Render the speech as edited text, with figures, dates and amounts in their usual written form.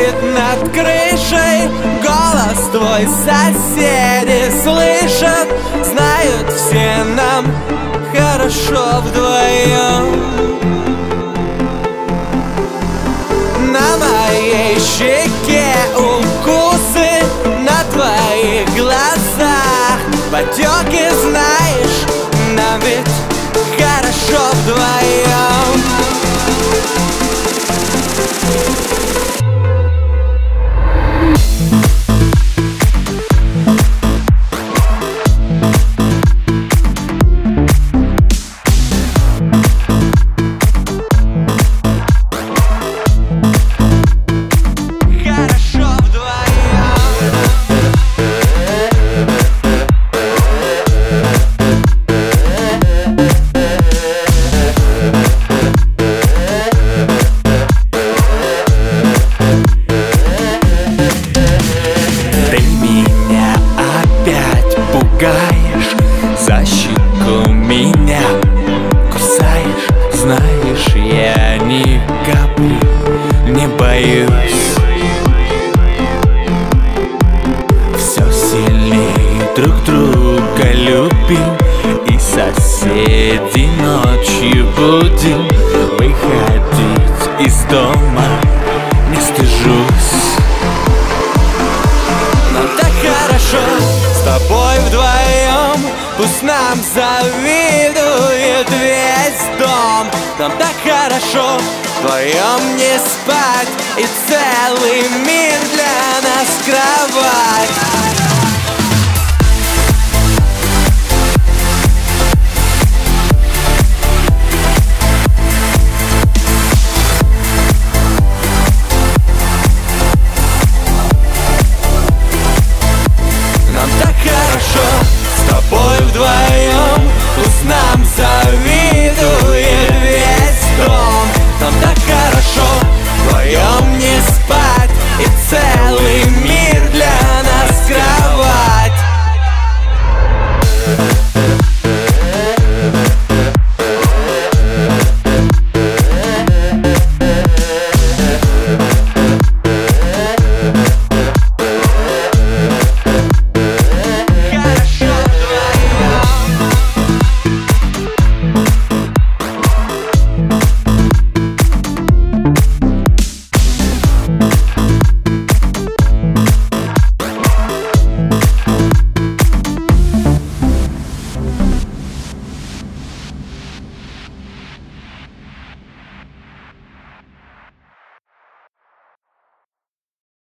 гудит над крышей. Голос твой соседи слышат. Знают, все нам хорошо вдвоем. На моей щеке укусы, на твоих глазах потеки, знаешь, нам ведь хорошо вдвоем. За щеку меня кусаешь, знаешь, я никому не боюсь. Все сильнее друг друга любим, и соседей ночью будем. Выходить из дома не стыжусь. Нам так хорошо с тобой вдвоем, пусть нам завидует весь дом. Нам так хорошо вдвоем не спать, и целый мир для нас кровать.